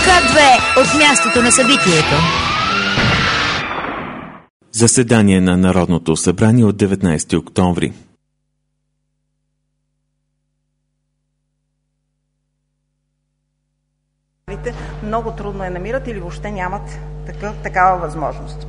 К2 от мястото на събитието. Заседание на Народното събрание от 19 октомври. Много трудно я намират или въобще нямат такава възможност.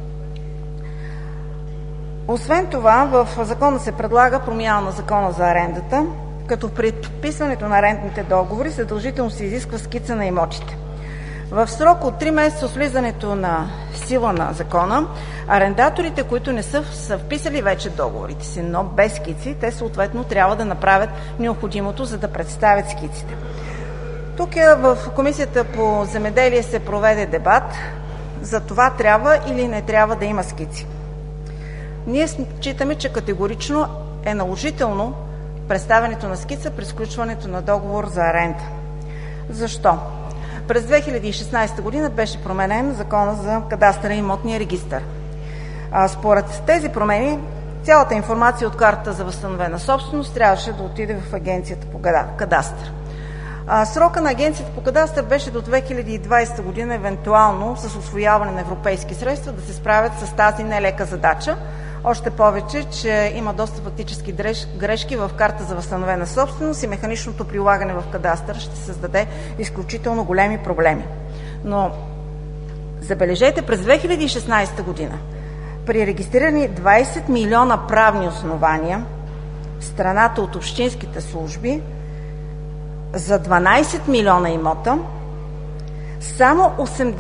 Освен това, в закона се предлага промяна на закона за арендата, като при подписването на арендните договори задължително се изисква скица на имотите. В срок от 3 месеца от влизането на сила на закона, арендаторите, които не са вписали вече договорите си, но без скици, те съответно трябва да направят необходимото, за да представят скиците. Тук в Комисията по земеделие се проведе дебат за това трябва или не трябва да има скици. Ние считаме, че категорично е наложително представянето на скица при сключването на договор за аренда. Защо? През 2016 година беше променен Закона за кадастъра и имотния регистър. Според тези промени, цялата информация от картата за възстановена собственост трябваше да отиде в Агенцията по кадастър. Срока на Агенцията по кадастър беше до 2020 година, евентуално с усвояване на европейски средства, да се справят с тази нелека задача. Още повече, че има доста фактически грешки в карта за възстановена собственост и механичното прилагане в кадастър ще създаде изключително големи проблеми. Но забележете, през 2016 година при регистрирани 20 милиона правни основания в страната от общинските служби за 12 милиона имота, само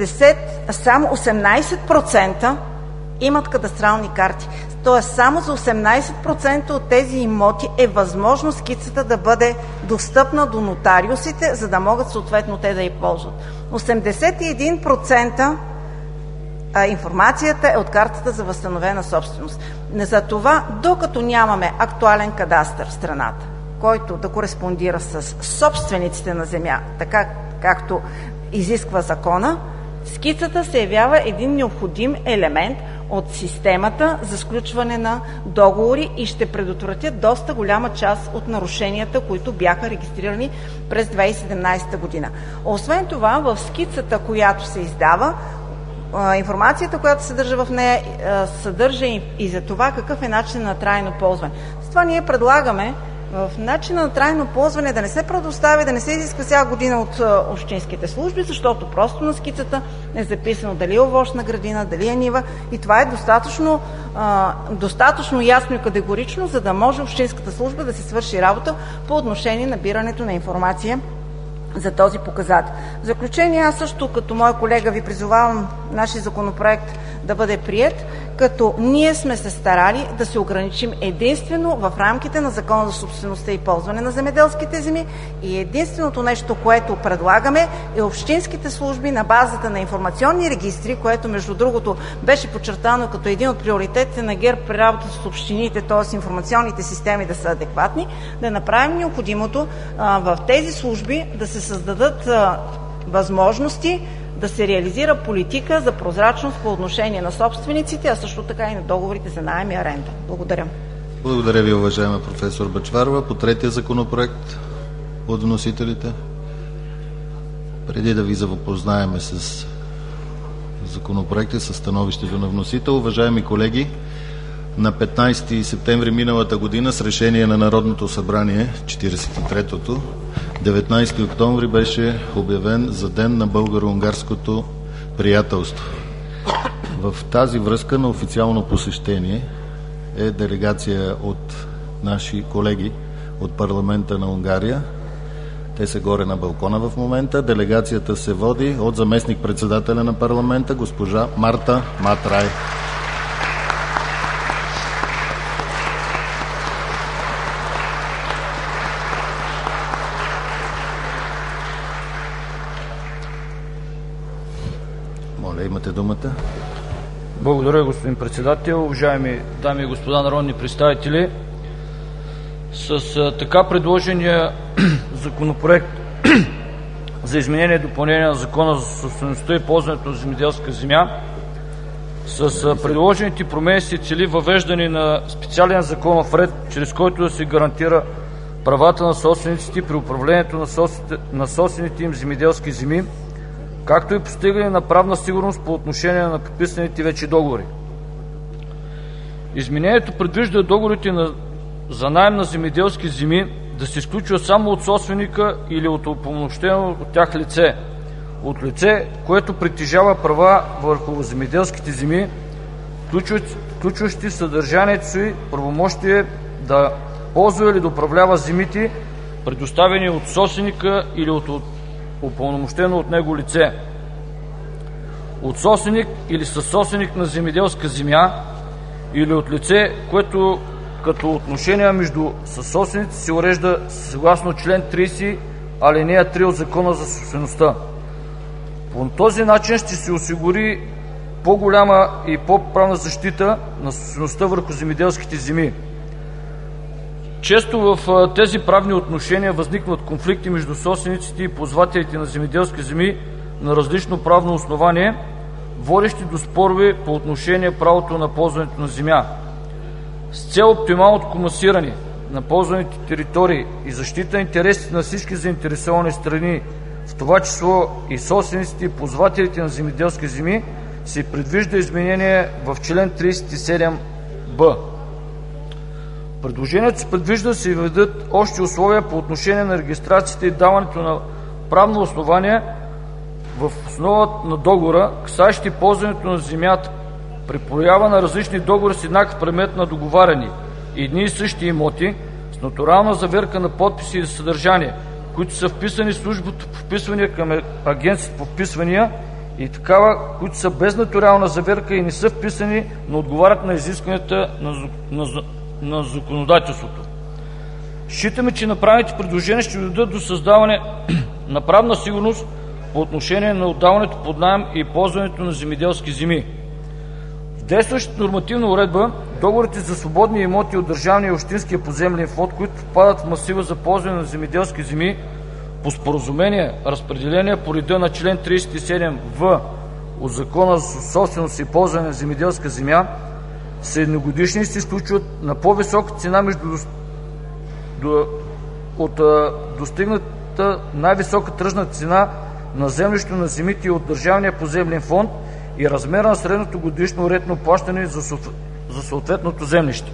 18% имат кадастрални карти. Тоест само за 18% от тези имоти е възможно скицата да бъде достъпна до нотариусите, за да могат съответно те да я ползват. 81% информацията е от картата за възстановена собственост. За това, докато нямаме актуален кадастър в страната, който да кореспондира с собствениците на земя, така както изисква закона, скицата се явява един необходим елемент от системата за сключване на договори и ще предотвратят доста голяма част от нарушенията, които бяха регистрирани през 2017 година. Освен това, в скицата, която се издава, информацията, която се съдържа в нея, съдържа и за това какъв е начин на трайно ползване. С това ние предлагаме в начина на трайно ползване да не се предоставя, да не се изисква всяка година от общинските служби, защото просто на скицата е записано дали е овощна градина, дали е нива и това е достатъчно ясно и категорично, за да може общинската служба да се свърши работа по отношение на набирането на информация за този показател. В заключение, аз също като мой колега ви призовавам нашия законопроект да бъде приет, като ние сме се старали да се ограничим единствено в рамките на Закона за собствеността и ползване на земеделските земи и единственото нещо, което предлагаме е общинските служби на базата на информационни регистри, което между другото беше подчертано като един от приоритетите на ГЕРБ при работа с общините, т.е. информационните системи да са адекватни, да направим необходимото в тези служби да се създадат възможности да се реализира политика за прозрачност по отношение на собствениците, а също така и на договорите за наем и аренда. Благодаря. Благодаря ви, уважаема професор Бъчварова. По третия законопроект от вносителите. Преди да ви запознаем с законопроекта, с становището на вносител, уважаеми колеги, на 15 септември миналата година с решение на Народното събрание, 43-тото, 19 октомври беше обявен за Ден на българо-унгарското приятелство. В тази връзка на официално посещение е делегация от наши колеги от парламента на Унгария. Те са горе на балкона в момента. Делегацията се води от заместник-председателя на парламента госпожа Марта Матрай. Имате думата. Благодаря, господин председател. Уважаеми дами и господа народни представители, с така предложения законопроект за изменение и допълнение на Закона за собствеността и ползването на земеделска земя, с предложените промени се цели въвеждане на специален законов ред, чрез който да се гарантира правата на собствениците при управлението на собствените им земеделски земи, както и постигане на правна сигурност по отношение на подписаните вече договори. Изменението предвижда договорите за наем на земеделски земи да се изключват само от собственика или от упълномощено от тях лице, от лице, което притежава права върху земеделските земи, включващи в съдържанието си правомощие да ползва или да управлява земите, предоставени от собственика или от упълномощено от него лице, от собственик или съсобственик на земеделска земя или от лице, което като отношение между съсобствениците се урежда съгласно член 30, алинея 3 от Закона за собствеността. По този начин ще се осигури по-голяма и по-правна защита на собствеността върху земеделските земи. Често в тези правни отношения възникват конфликти между собствениците и ползвателите на земеделски земи на различно правно основание, водещи до спорове по отношение правото на ползването на земя. С цел оптималното комасиране на ползваните територии и защита на интересите на всички заинтересовани страни, в това число и собствениците и ползвателите на земеделски земи, се предвижда изменение в член 37б. Предложението се предвижда да се въведат общи условия по отношение на регистрацията и даването на правно основание в основата на договора, касаещи ползването на земята, при поява на различни договори с еднакъв предмет на договаряне и едни и същи имоти, с нотариална заверка на подписи и съдържание, които са вписани в службата по вписвания към агенцията по вписвания, и такава, които са без нотариална заверка и не са вписани, но отговарят на изискванията на законодателството. Считаме, че направените предложения ще доведат до създаване на правна сигурност по отношение на отдаването под наем и ползването на земеделски земи. В действащата нормативна уредба договорите за свободни имоти от държавния и общинския поземлен фонд, които попадат в масива за ползване на земеделски земи, по споразумение, разпределение по реда на член 37в от Закона за собственост и ползване на земеделска земя, са едногодишни и се изключват на по-висока цена от достигната най-висока тръжна цена на землището на земите от Държавния поземлен фонд и размера на средното годишно рентно плащане за съответното землище.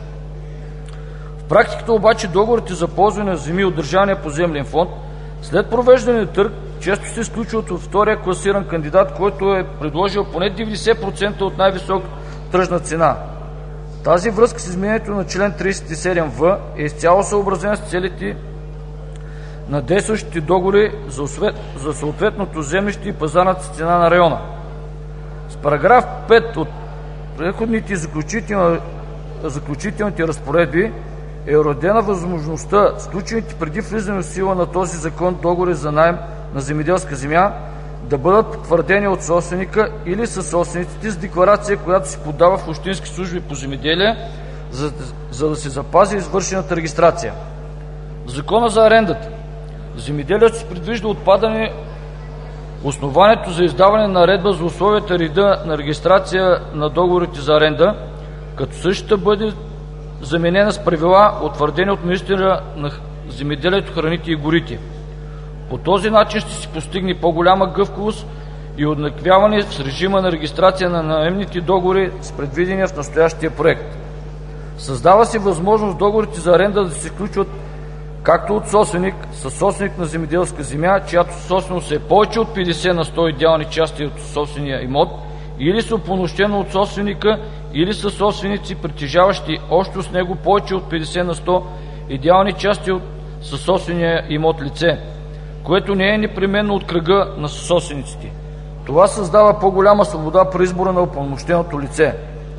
В практиката обаче договорите за ползване на земи от Държавния поземлен фонд след провеждане на търг често се изключват от втория класиран кандидат, който е предложил поне 90% от най-висока тръжна цена. Тази връзка с изменението на член 37в е изцяло съобразена с целите на действащите договори за съответното землище и пазарната цена на района. С параграф 5 от преходните и заключителните разпоредби е уредена възможността сключените преди влизане в сила на този закон договори за наем на земеделска земя да бъдат потвърдени от собственика или съсобствениците с декларация, която се подава в общински служби по земеделие, за да се запази извършената регистрация. В Закона за арендата в земеделието се предвижда отпадане основанието за издаване на наредба за условията и реда на регистрация на договорите за аренда, като същата бъде заменена с правила, утвърдени от министъра на земеделието, храните и горите. По този начин ще се постигне по-голяма гъвкавост и уеднаквяване с режима на регистрация на наемните договори с предвидения в настоящия проект. Създава се възможност договорите за аренда да се включват както от собственик, съсобственик на земеделска земя, чиято собственост е повече от 50 на 100 идеални части от собствения имот, или са упълномощено от собственика, или са собственици, притежаващи общо с него повече от 50 на 100 идеални части от съсобствения имот лице, което не е непременно от кръга на съсобствениците. Това създава по-голяма свобода при избора на упълномощеното лице.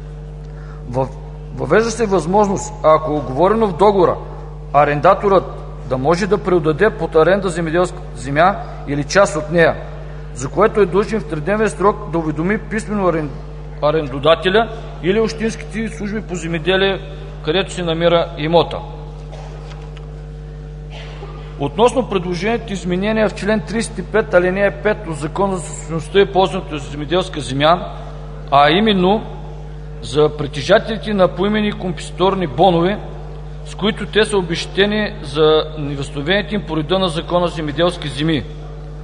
Въвежда се възможност, ако е уговорено в договора, арендаторът да може да преотдаде под аренда земеделска земя или част от нея, за което е длъжен в тридневен срок да уведоми писмено арендодателя или общинските служби по земеделие, където се намира имота. Относно предложението изменения в член 35, алинея 5 от Закона за собствеността и ползването на земеделска земя, а именно за притежателите на поименни компенсаторни бонове, с които те са обезщетени за невъзстановените им по реда на Закона за земеделски земи.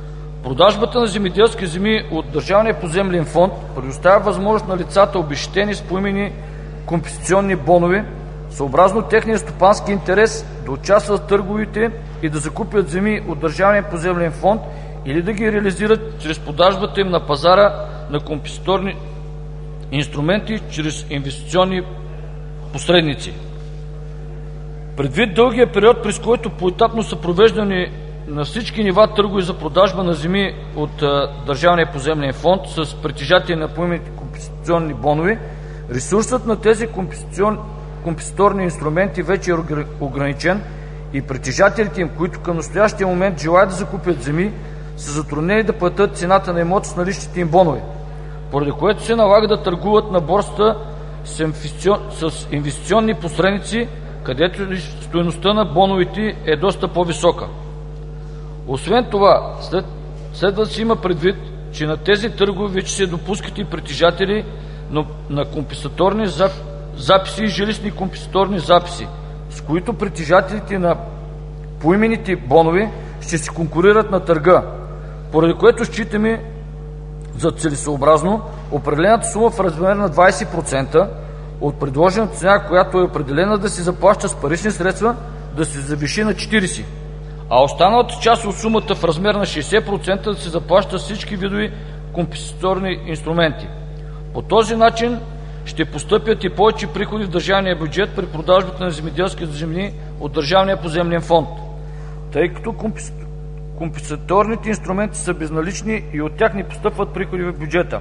Продажбата на земеделски земи от Държавния поземлен фонд предоставя възможност на лицата, обезщетени с поименни компенсационни бонове, съобразно техния стопански интерес, да участват в търговете и да закупят земи от Държавния поземлен фонд или да ги реализират чрез продажбата им на пазара на компенсаторни инструменти чрез инвестиционни посредници. Предвид дългия период, през който поетапно са провеждани на всички нива търгове за продажба на земи от Държавния поземлен фонд с притежатели на поименните компенсационни бонове, ресурсът на тези компенсаторни инструменти вече е ограничен и притежателите им, които към настоящия момент желаят да закупят земи, са затруднени да платят цената на имота с наличните им бонове, поради което се налага да търгуват на борсата с инвестиционни посредници, където стойността на боновете е доста по-висока. Освен това, следва да се има предвид, че на тези търгове вече се допускат и притежатели на компенсаторни записи и жилищни компенсаторни записи, с които притежателите на поименните бонове ще се конкурират на търга, поради което считаме за целесъобразно определената сума в размер на 20% от предложената цена, която е определена да се заплаща с парични средства, да се завиши на 40%, а останалата част от сумата в размер на 60% да се заплаща с всички видови компенсаторни инструменти. По този начин ще постъпят и повече приходи в държавния бюджет при продажбата на земеделски земи от Държавния поземлен фонд, тъй като компенсаторните инструменти са безналични и от тях не постъпват приходи в бюджета.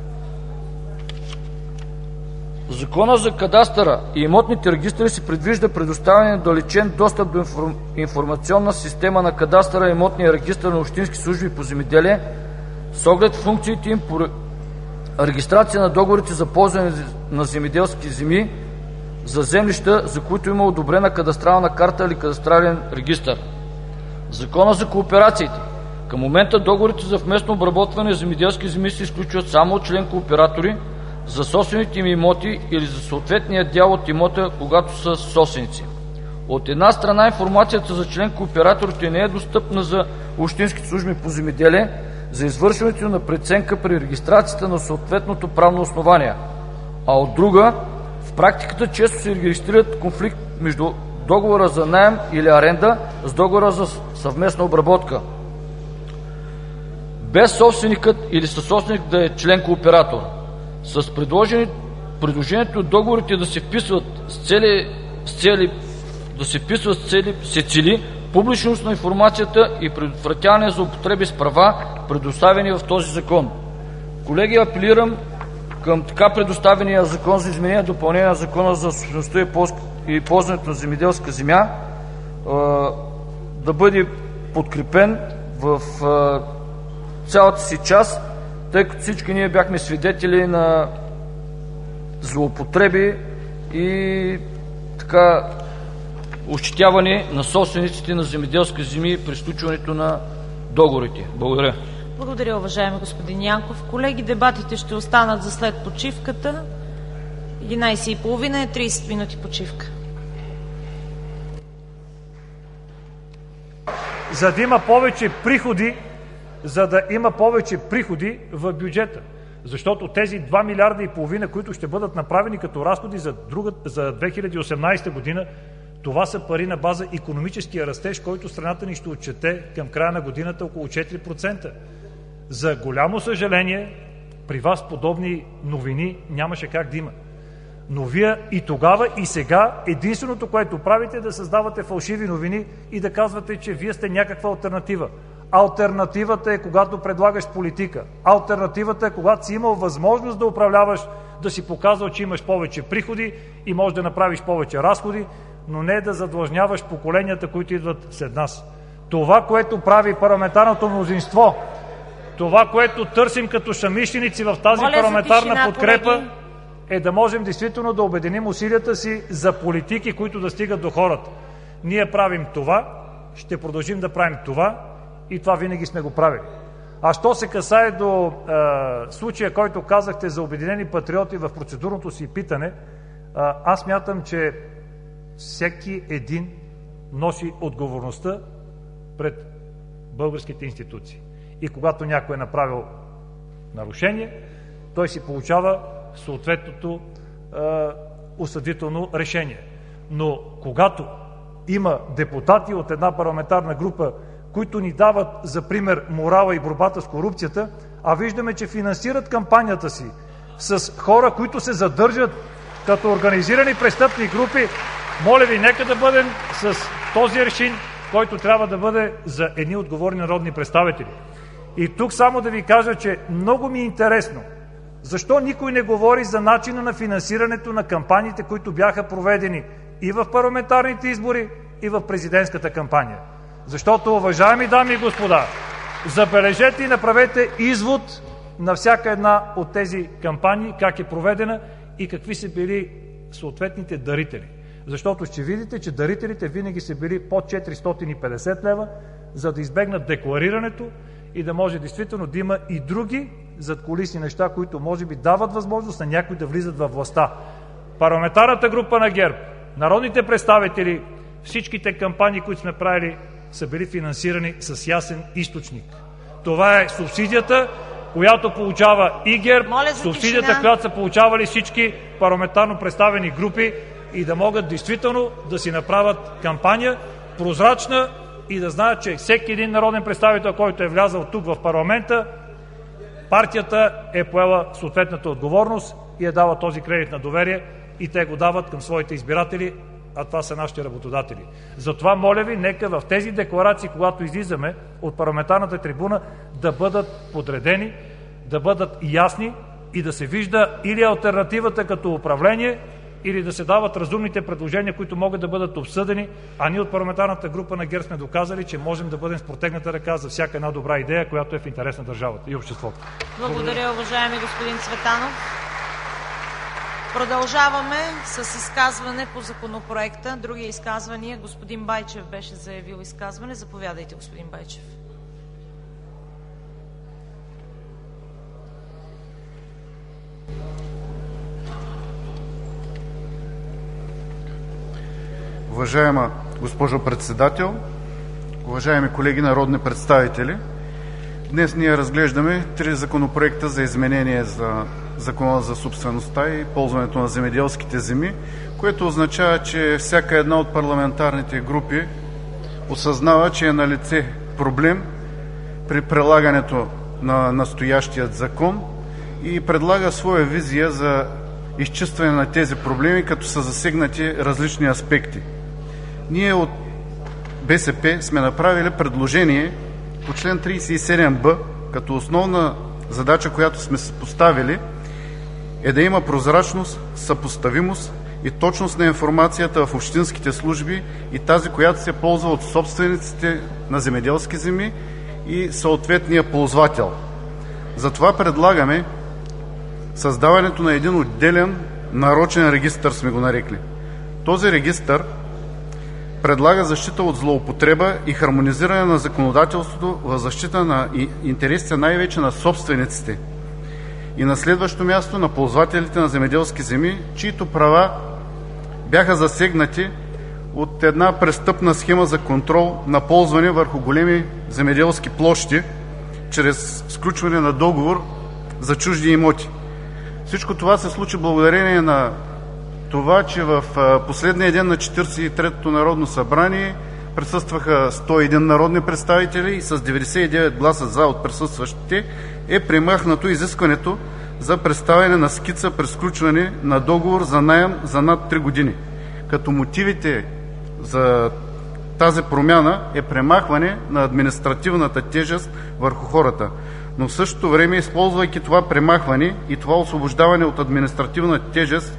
В Закона за кадастъра и имотните регистри се предвижда предоставяне на отдалечен достъп до информационна система на кадастъра и имотния регистър на общински служби по земеделие с оглед функциите им по регистрация на договорите за ползване на земеделски земи за землища, за които има одобрена кадастрална карта или кадастрален регистър. В Закона за кооперациите към момента договорите за вместно обработване на земеделски земи се изключват само от член-кооператори за собствените им имоти или за съответния дял от имота, когато са собственици. От една страна, информацията за член-кооператорите не е достъпна за общинските служби по земеделие за извършването на преценка при регистрацията на съответното правно основание, а от друга, в практиката често се регистрират конфликт между договора за наем или аренда с договора за съвместна обработка, без собственикът или съсобственик да е член-кооператор. С предложението договорите да се вписват с цели се цели публичност на информацията и предотвратяване за употреби с права, предоставени в този закон. Колеги, апелирам към така предоставения Закон за изменение и допълнение на Закона за собствеността и ползването на земеделска земя да бъде подкрепен в цялата си част, тъй като всички ние бяхме свидетели на злоупотреби и така ощетяване на собствениците на земеделски земи при сключването на договорите. Благодаря. Благодаря, уважаеми господин Янков. Колеги, дебатите ще останат за след почивката. 11:30 е 30 минути почивка. За да има повече приходи в бюджета. Защото тези 2,5 милиарда, които ще бъдат направени като разходи за 2018 година, това са пари на база икономическия растеж, който страната ни ще отчете към края на годината около 4%. За голямо съжаление, при вас подобни новини нямаше как да има. Но вие и тогава, и сега единственото, което правите, е да създавате фалшиви новини и да казвате, че вие сте някаква алтернатива. Алтернативата е когато предлагаш политика. Алтернативата е когато си имал възможност да управляваш, да си показал, че имаш повече приходи и можеш да направиш повече разходи, но не да задлъжняваш поколенията, които идват след нас. Това, което прави парламентарното мнозинство, това, което търсим като съмишленици в тази парламентарна подкрепа, е да можем действително да обединим усилията си за политики, които да стигат до хората. Ние правим това, ще продължим да правим това и това винаги сме го правили. А що се касае до случая, който казахте за Обединени патриоти в процедурното си питане, аз мятам, че всеки един носи отговорността пред българските институции. и когато някой е направил нарушение, той си получава съответното осъдително решение. Но когато има депутати от една парламентарна група, които ни дават за пример морала и борбата с корупцията, а виждаме, че финансират кампанията си с хора, които се задържат като организирани престъпни групи, моля ви, нека да бъдем с този аршин, който трябва да бъде за едни отговорни народни представители. И тук само да ви кажа, че много ми е интересно защо никой не говори за начина на финансирането на кампаниите, които бяха проведени и в парламентарните избори, и в президентската кампания. Защото, уважаеми дами и господа, забележете и направете извод на всяка една от тези кампании, как е проведена и какви са били съответните дарители. Защото ще видите, че дарителите винаги са били под 450 лева, за да избегнат декларирането и да може действително да има и други задкулисни неща, които може би дават възможност на някой да влизат във властта. Парламентарната група на ГЕРБ, народните представители, всичките кампании, които сме правили, са били финансирани с ясен източник. Това е субсидията, която получава и ГЕРБ, субсидията, която са получавали всички парламентарно представени групи, и да могат действително да си направят кампания прозрачна и да знаят, че всеки един народен представител, който е влязъл тук в парламента, партията е поела съответната отговорност и е дала този кредит на доверие и те го дават към своите избиратели, а това са нашите работодатели. Затова, моля ви, нека в тези декларации, когато излизаме от парламентарната трибуна, да бъдат подредени, да бъдат ясни и да се вижда или алтернативата като управление, или да се дават разумните предложения, които могат да бъдат обсъдени, а ние от парламентарната група на ГЕРБ сме доказали, че можем да бъдем с протегната ръка за всяка една добра идея, която е в интерес на държавата и обществото. Благодаря, уважаеми господин Цветанов. Продължаваме с изказване по законопроекта. Други изказвания. Господин Байчев беше заявил изказване. Заповядайте, господин Байчев. Уважаема госпожо председател, уважаеми колеги народни представители, днес ние разглеждаме 3 законопроекта за изменение за Закона за собствеността и ползването на земеделските земи, което означава, че всяка една от парламентарните групи осъзнава, че е налице проблем при прилагането на настоящият закон и предлага своя визия за изчистване на тези проблеми, като са засегнати различни аспекти. Ние от БСП сме направили предложение по член 37б, като основна задача, която сме си поставили, е да има прозрачност, съпоставимост и точност на информацията в общинските служби и тази, която се ползва от собствениците на земеделски земи и съответния ползвател. Затова предлагаме създаването на един отделен нарочен регистър, сме го нарекли. Този регистър предлага защита от злоупотреба и хармонизиране на законодателството в защита на интересите най-вече на собствениците и на следващо място на ползвателите на земеделски земи, чието права бяха засегнати от една престъпна схема за контрол на ползване върху големи земеделски площи чрез сключване на договор за чужди имоти. Всичко това се случи благодарение на това, че в последния ден на 43-то Народно събрание присъстваха 101 народни представители и с 99 гласа за от присъстващите е премахнато изискването за представяне на скица при сключване на договор за наем за над 3 години. Като мотивите за тази промяна е премахване на административната тежест върху хората. Но в същото време, използвайки това премахване и това освобождаване от административна тежест,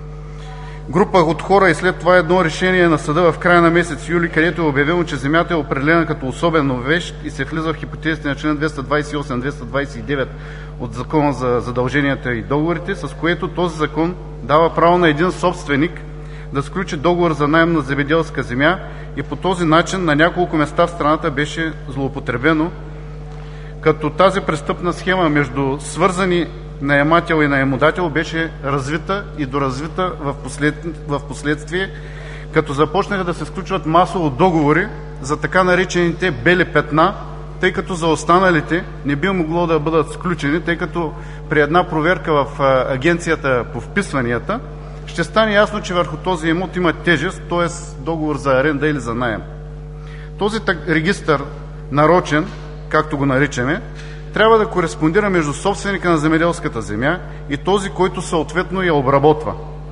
група от хора и след това едно решение на съда в края на месец юли, където е обявено, че земята е определена като особена вещ и се влиза в хипотезите на член 228-229 от Закона за задълженията и договорите, с което този закон дава право на един собственик да сключи договор за наем на земеделска земя и по този начин на няколко места в страната беше злоупотребено, като тази престъпна схема между свързани наемател и наемодател беше развита и доразвита в последствие, като започнаха да се сключват масово договори за така наречените бели петна, тъй като за останалите не би могло да бъдат сключени, тъй като при една проверка в Агенцията по вписванията ще стане ясно, че върху този имот има тежест, т.е. договор за аренда или за наем. Този регистър, нарочен, както го наричаме, трябва да кореспондира между собственика на земеделската земя и този, който съответно я обработва.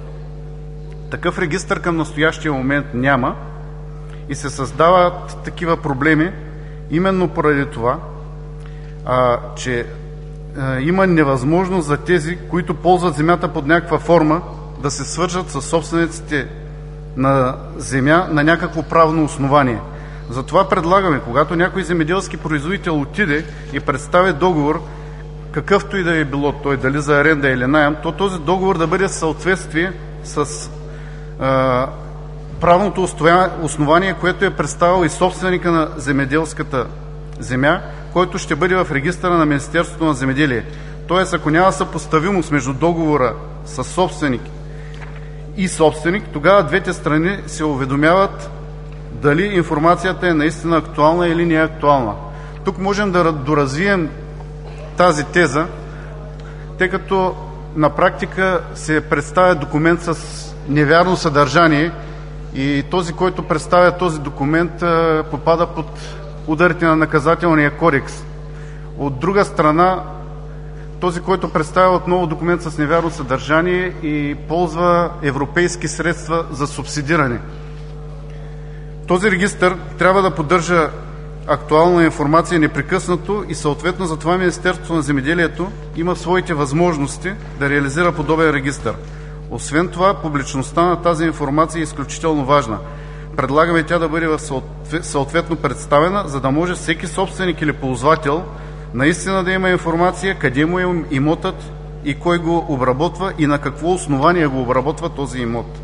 Такъв регистър към настоящия момент няма и се създават такива проблеми именно поради това, че има невъзможност за тези, които ползват земята под някаква форма, да се свържат с собствениците на земя на някакво правно основание. Затова предлагаме, когато някой земеделски производител отиде и представи договор, какъвто и да е било той, дали за аренда или наем, то този договор да бъде в съответствие с правното основание, което е представил и собственика на земеделската земя, който ще бъде в регистъра на Министерството на земеделие. Тоест, ако няма съпоставимост между договора с собственик и собственик, тогава двете страни се уведомяват дали информацията е наистина актуална или не е актуална. Тук можем да доразвием тази теза, тъй като на практика се представя документ с невярно съдържание и този, който представя този документ, попада под ударите на наказателния кодекс. От друга страна, този, който представя отново документ с невярно съдържание и ползва европейски средства за субсидиране. Този регистър трябва да поддържа актуална информация непрекъснато и съответно за това Министерството на земеделието има своите възможности да реализира подобен регистър. Освен това, публичността на тази информация е изключително важна. Предлагаме тя да бъде съответно представена, за да може всеки собственик или ползвател наистина да има информация къде му е имотът и кой го обработва и на какво основание го обработва този имот.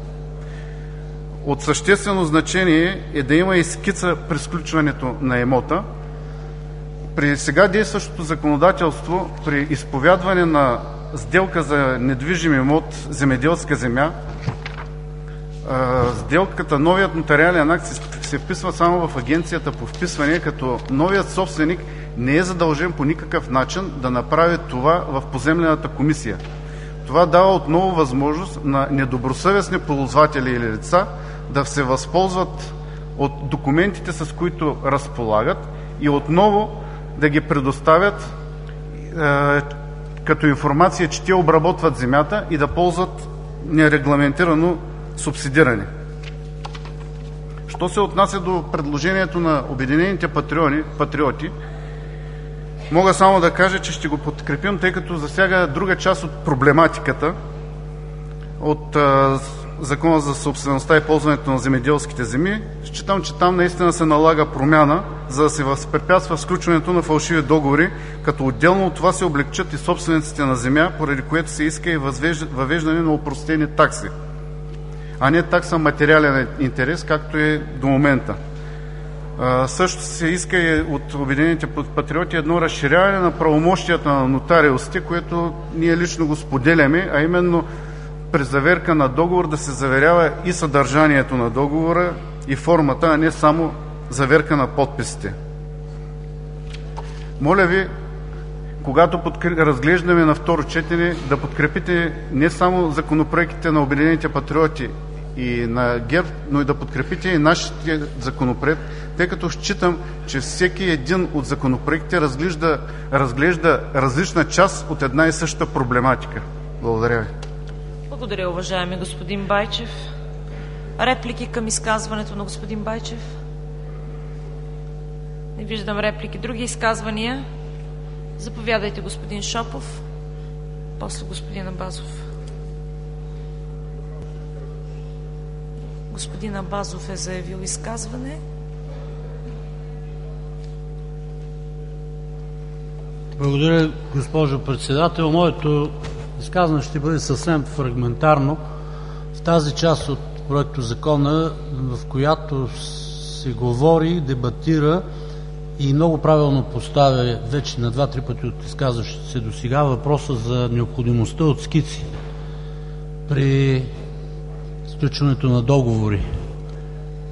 От съществено значение е да има и скица при сключването на имота. При сега действащото законодателство, при изповядване на сделка за недвижим имот, земеделска земя, сделката, новият нотариален акт се вписва само в Агенцията по вписване, като новият собственик не е задължен по никакъв начин да направи това в поземлената комисия. Това дава отново възможност на недобросъвестни ползватели или лица да се възползват от документите, с които разполагат и отново да ги предоставят като информация, че те обработват земята и да ползват нерегламентирано субсидиране. Що се отнася до предложението на Обединените патриоти, мога само да кажа, че ще го подкрепим, тъй като засяга друга част от проблематиката от Закона за собствеността и ползването на земеделските земи. Считам, че там наистина се налага промяна, за да се възпрепятства сключването на фалшиви договори, като отделно от това се облегчат и собствениците на земя, поради което се иска и въвеждане на опростени такси, а не такса материален интерес, както е до момента. Също се иска и от Обединените патриоти едно разширяване на правомощията на нотариусите, което ние лично го споделяме, а именно при заверка на договор да се заверява и съдържанието на договора и формата, а не само заверка на подписите. Моля ви, когато разглеждаме на второ четене, да подкрепите не само законопроектите на Обединените патриоти и на ГЕРБ, но и да подкрепите и нашите законопроект, тъй като считам, че всеки един от законопроектите разглежда различна част от една и съща проблематика. Благодаря ви. Благодаря, уважаеми господин Байчев. Реплики към изказването на господин Байчев? Не виждам реплики. Други изказвания? Заповядайте, господин Шопов, после господин Абазов. Господин Абазов е заявил изказване. Благодаря, госпожо председател. Моето изказване ще бъде съвсем фрагментарно в тази част от проекто закона, в която се говори, дебатира и много правилно поставя вече на 2-3 пъти от изказващите се до сега въпроса за необходимостта от скици при сключването на договори.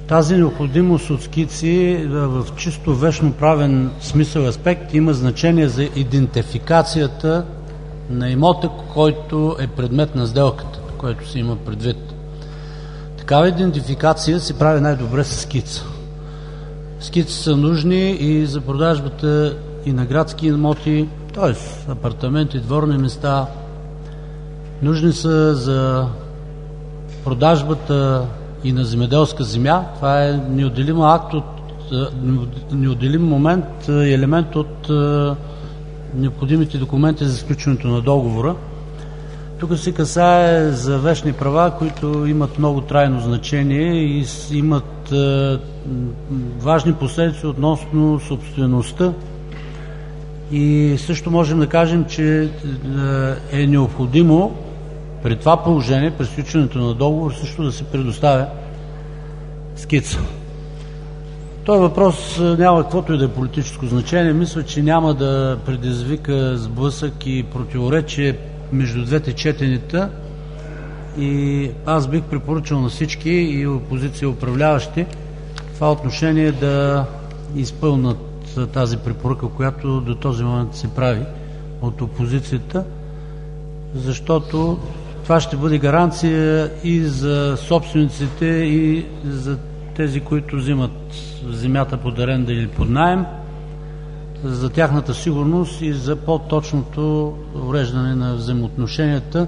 Тази необходимост от скици в чисто вещно правен смисъл аспект има значение за идентификацията на имота, който е предмет на сделката, който се има предвид. Такава идентификация се прави най-добре с скица. Скици са нужни и за продажбата и на градски имоти, т.е. апартаменти, дворни места. Нужни са за продажбата и на земеделска земя. Това е неотделим акт неотделим момент и елемент от необходимите документи за сключването на договора. Тук се касае за вещни права, които имат много трайно значение и имат важни последици относно собствеността. И също можем да кажем, че е необходимо при това положение, при сключването на договор, също да се предоставя скица. Този въпрос няма каквото и да е политическо значение. Мисля, че няма да предизвика сблъсък и противоречие между двете четенета и аз бих препоръчал на всички и опозиция и управляващи в това отношение да изпълнат тази препоръка, която до този момент се прави от опозицията, защото това ще бъде гаранция и за собствениците, и за тези, които взимат земята под аренда или под наем, за тяхната сигурност и за по-точното уреждане на взаимоотношенията.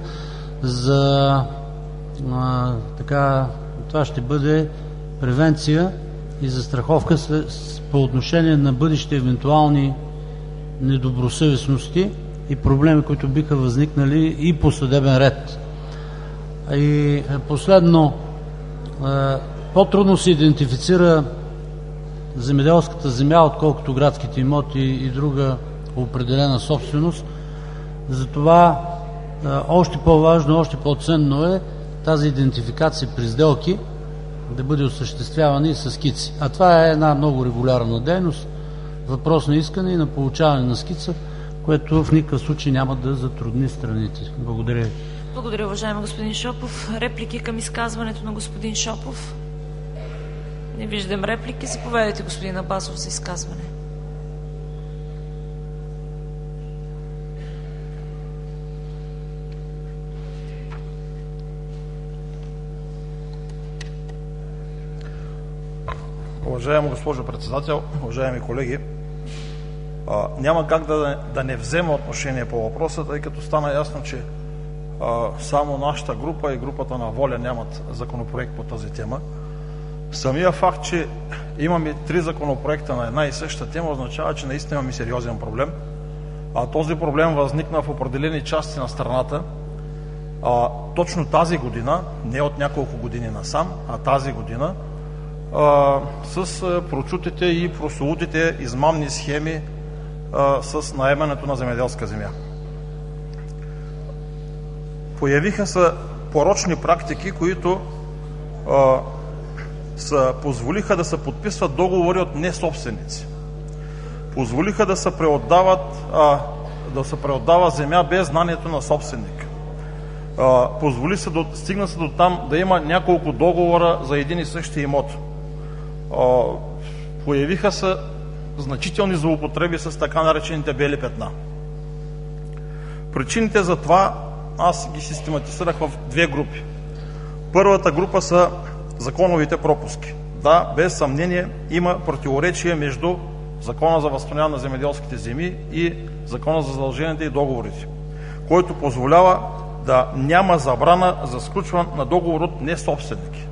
Това ще бъде превенция и застраховка по отношение на бъдещи евентуални недобросъвестности и проблеми, които биха възникнали и по съдебен ред. И последно, по-трудно се идентифицира земеделската земя, отколкото градските имоти и друга определена собственост. Затова още по-важно, още по-ценно е тази идентификация при сделки да бъде осъществявана и с скици. А това е една много регулярна дейност, въпрос на искане и на получаване на скица, което в никакъв случай няма да затрудни страните. Благодаря ви. Благодаря, уважаеми господин Шопов. Реплики към изказването на господин Шопов? Не виждам реплики. Заповядайте, господин Абазов, за изказване. Уважаема госпожо председател, уважаеми колеги, няма как да не взема отношение по въпроса, тъй като стана ясно, че само нашата група и групата на ВОЛЯ нямат законопроект по тази тема. Самия факт, че имаме 3 законопроекта на една и съща тема, означава, че наистина имаме сериозен проблем. Този проблем възникна в определени части на страната. Точно тази година, не от няколко години насам, а тази година, с прочутите и прословутите измамни схеми с наемането на земеделска земя. Появиха се порочни практики, които позволиха да се подписват договори от несобственици. Позволиха да се преотдава земя без знанието на собственика. Стигна се до там да има няколко договора за един и същи имот. Появиха се значителни злоупотреби с така наречените бели петна. Причините за това аз ги систематизирах в 2 групи. Първата група са законовите пропуски. Да, без съмнение има противоречие между Закона за възстановяване на земеделските земи и Закона за задълженията и договорите, който позволява да няма забрана за сключване на договор от несобственики.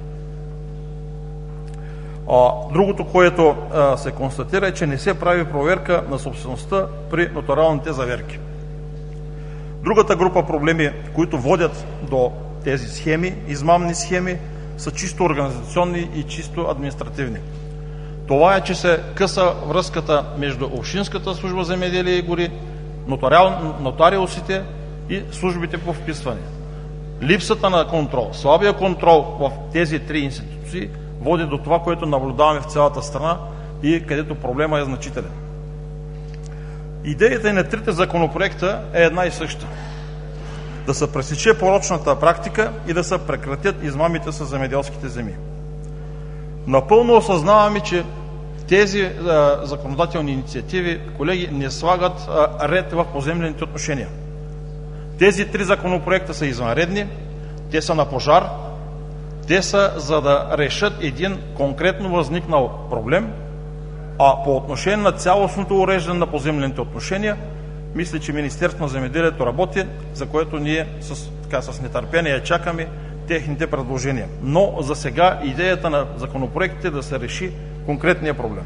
Другото, което се констатира, е, че не се прави проверка на собствеността при нотариалните заверки. Другата група проблеми, които водят до тези схеми, измамни схеми, са чисто организационни и чисто административни. Това е, че се къса връзката между Общинската служба земеделие и гори, нотариусите и службите по вписване. Липсата на контрол, слабия контрол в тези 3 институции води до това, което наблюдаваме в цялата страна и където проблема е значителен. Идеята и на 3 законопроекта е една и съща. Да се пресече порочната практика и да се прекратят измамите с земеделските земи. Напълно осъзнаваме, че тези законодателни инициативи, колеги, не слагат ред в поземлените отношения. Тези 3 законопроекта са извънредни, те са на пожар, те са за да решат един конкретно възникнал проблем, а по отношение на цялостното уреждане на поземлените отношения, мисля, че Министерството на земеделието работи, за което ние с нетърпение чакаме техните предложения. Но за сега идеята на законопроектите е да се реши конкретния проблем.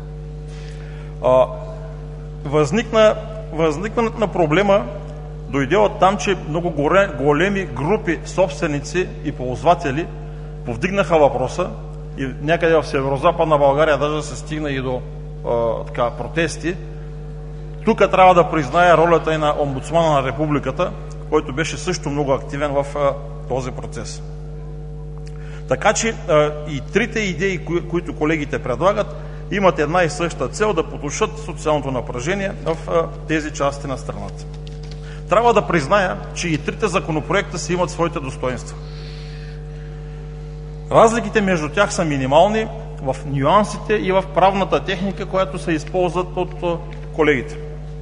Възникването на проблема дойде от там, че много големи групи собственици и ползватели повдигнаха въпроса и някъде в северо-западна България даже се стигна и до протести. Тук трябва да призная ролята и на омбудсмана на републиката, който беше също много активен в този процес. Така че и трите идеи, които колегите предлагат, имат една и съща цел: да потушат социалното напрежение в тези части на страната. Трябва да призная, че и трите законопроекта си имат своите достоинства. Разликите между тях са минимални в нюансите и в правната техника, която се използват от колегите.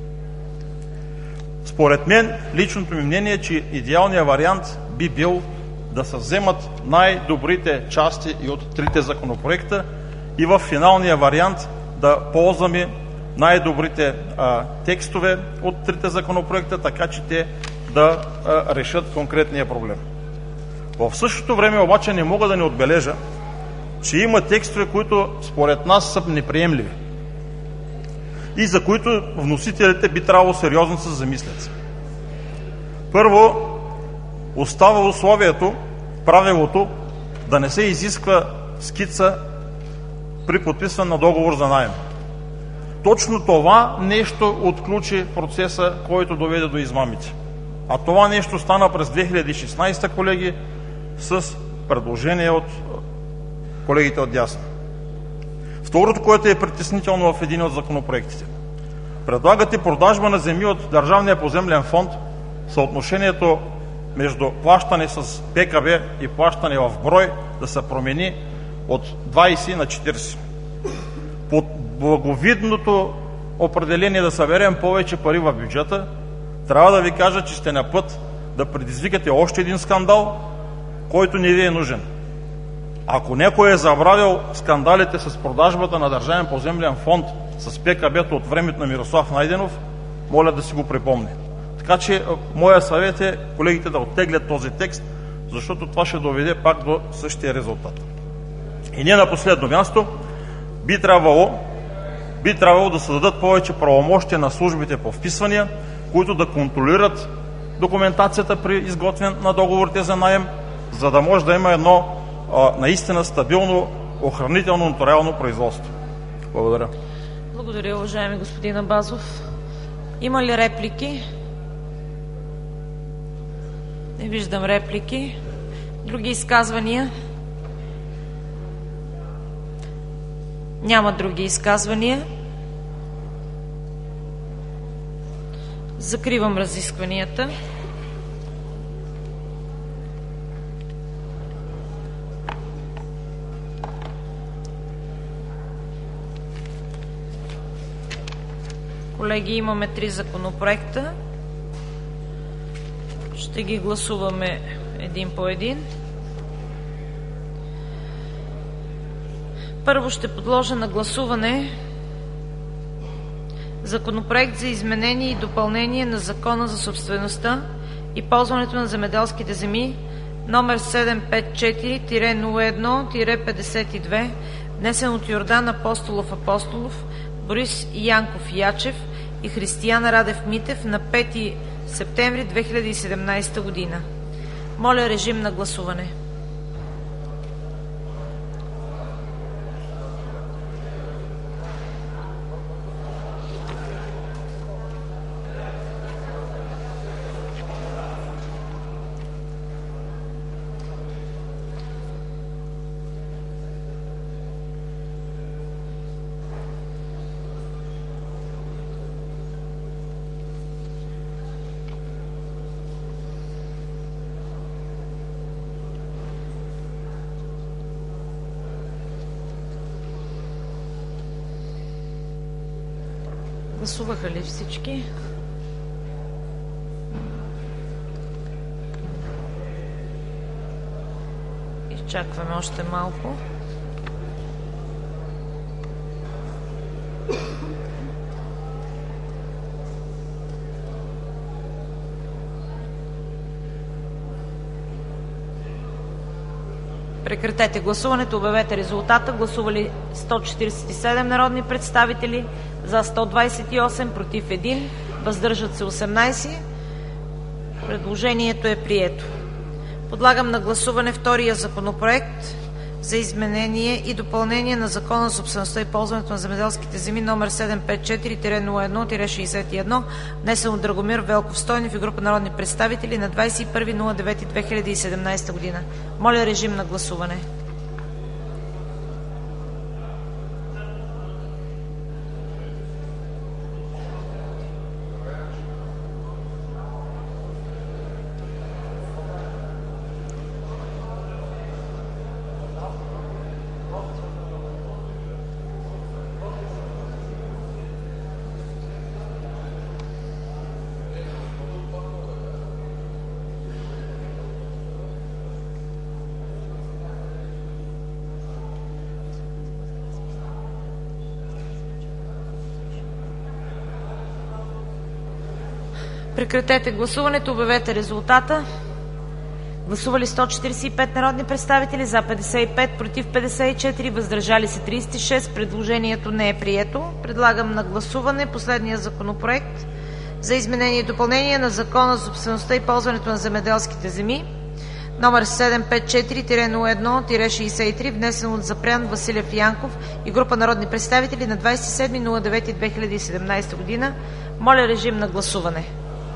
Според мен, личното ми мнение е, че идеалният вариант би бил да се вземат най-добрите части и от трите законопроекта и в финалния вариант да ползваме най-добрите текстове от трите законопроекта, така че те да решат конкретния проблем. В същото време обаче не мога да не отбележа, че има текстове, които според нас са неприемливи и за които вносителите би трябвало сериозно се замислят. Първо, остава условието, правилото да не се изисква скица при подписване на договор за наем. Точно това нещо отключи процеса, който доведе до измамите. А това нещо стана през 2016, колеги, с предложение от колегите от дясно. Второто, което е притеснително в един от законопроектите. Предлагате продажба на земи от Държавния поземлен фонд, съотношението между плащане с ПКБ и плащане в брой да се промени от 20 на 40. Под благовидното определение да съберем повече пари в бюджета, трябва да ви кажа, че сте на път да предизвикате още един скандал, който не ви е нужен. Ако някой е забравил скандалите с продажбата на Държавен поземлен фонд с ПКБ-то от времето на Мирослав Найденов, моля да си го припомни. Така че моя съвет е колегите да оттеглят този текст, защото това ще доведе пак до същия резултат. И не на последно място, би трябвало да се дадат повече правомощия на службите по вписвания, които да контролират документацията при изготвяне на договорите за наем, за да може да има едно наистина стабилно охранително нотариално производство. Благодаря. Благодаря, уважаеми господин Абазов. Има ли реплики? Не виждам реплики. Други изказвания? Няма други изказвания. Закривам разискванията. Колеги, имаме 3 законопроекта. Ще ги гласуваме един по един. Първо ще подложа на гласуване Законопроект за изменение и допълнение на Закона за собствеността и ползването на земеделските земи, номер 754-01-52, внесен от Йордан Апостолов Апостолов, Борис Янков Ячев и Християн Радев Митев на 5 септември 2017 година. Моля, режим на гласуване. Гласуваха ли всички? Изчакваме още малко. Прекратете гласуването, обявете резултата. Гласували 147 народни представители, за 128, против 1, въздържат се 18. Предложението е прието. Подлагам на гласуване втория законопроект за изменение и допълнение на Закона за собствеността и ползването на земеделските земи, номер 754-01-61, внесен от Драгомир Велков Стойнев и група народни представители на 21.09.2017 година. Моля, режим на гласуване. Прекратете гласуването, обявете резултата. Гласували 145 народни представители, за 55, против 54, въздържали се 36. Предложението не е прието. Предлагам на гласуване последния законопроект за изменение и допълнение на Закона за собствеността и ползването на земеделските земи, номер 754-01-63, внесен от Запрян Василев Янков и група народни представители на 27.09.2017 година. Моля, режим на гласуване.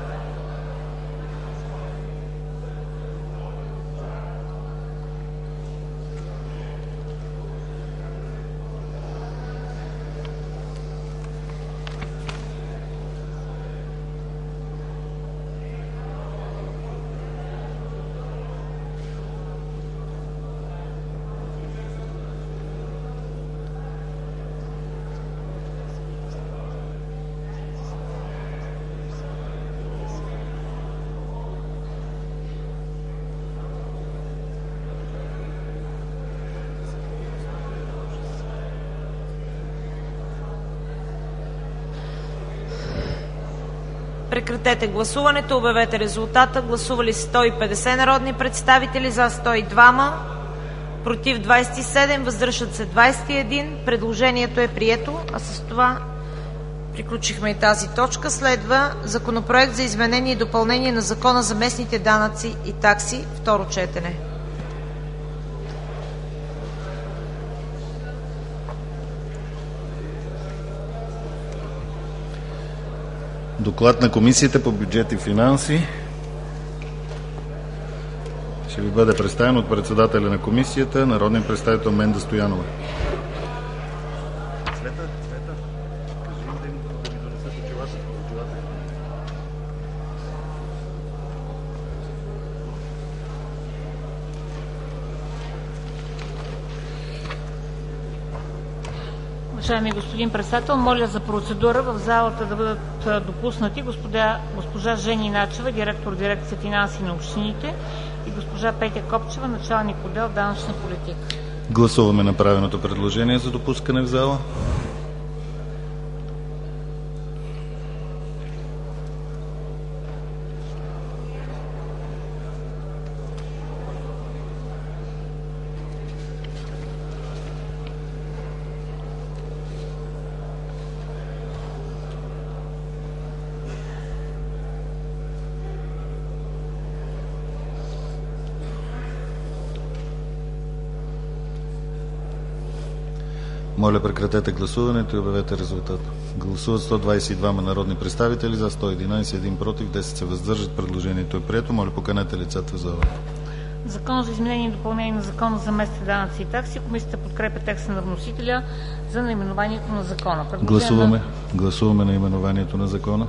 Прекратете гласуването, обявете резултата. Гласували 150 народни представители, за 102, против 27, въздържат се 21. Предложението е прието, а с това приключихме и тази точка. Следва Законопроект за изменение и допълнение на Закона за местните данъци и такси, второ четене. Доклад на Комисията по бюджет и финанси ще ви бъде представен от председателя на Комисията, народен представител Менда Стоянова. Уважаеми господин председател, моля за процедура в залата да бъдат допуснати госпожа Жени Начева, директор дирекция финанси на общините, и госпожа Петя Копчева, началник отдел данъчна политика. Гласуваме направеното предложение за допускане в зала. Моля, прекратете гласуването и обявете резултата. Гласуват 122 народни представители, за 111, 1 против, 10 се въздържат. Предложението е прието. Моля, поканете лицата в залата. Закон за изменение и допълнение на Закона за местните данъци и такси. Комисията подкрепя текста на вносителя за наименованието на закона. Гласуваме наименованието на закона.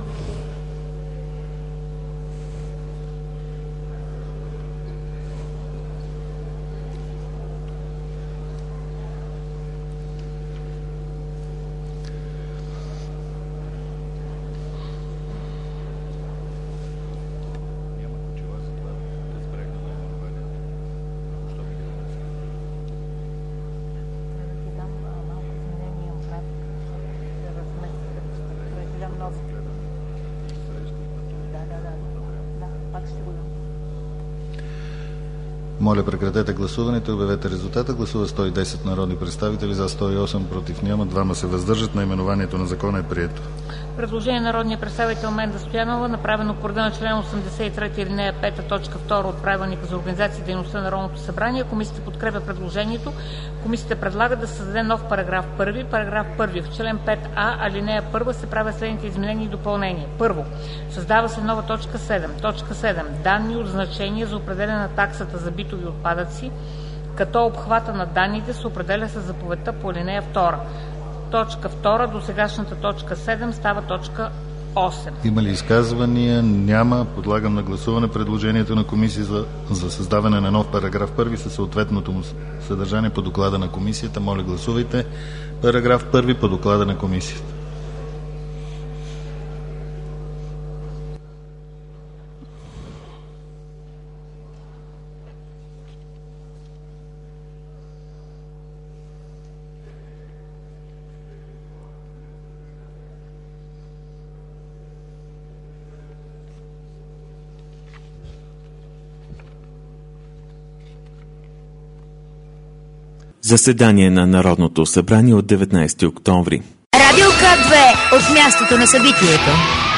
пак ще го дам. Моля, прекратете гласуването и обявете резултата. Гласува 110 народни представители, за 108, против няма, 2 се въздържат. Наименованието на закона е прието. Предложение на народния представител Менда Стоянова, направено по реда на член 83 алинея 5, точка 2 от Правилника за организация и дейността на Народното събрание. Комисията подкрепя предложението. Комисията предлага да се създаде нов параграф 1. Параграф 1. В член 5а, алинея 1 се правят следните изменения и допълнения. Първо, създава се нова точка 7. Точка 7. Данни от значение за определяне на таксата за битови отпадъци, като обхвата на данните се определя с заповедта по алинея 2. Точка 2 до сегашната точка 7 става точка 8. Има ли изказвания? Няма. Подлагам на гласуване предложението на комисия за създаване на нов параграф 1 със съответното му съдържание по доклада на комисията. Моля, гласувайте параграф 1 по доклада на комисията. Заседание на Народното събрание от 19 октомври. Радио К2 от мястото на събитието.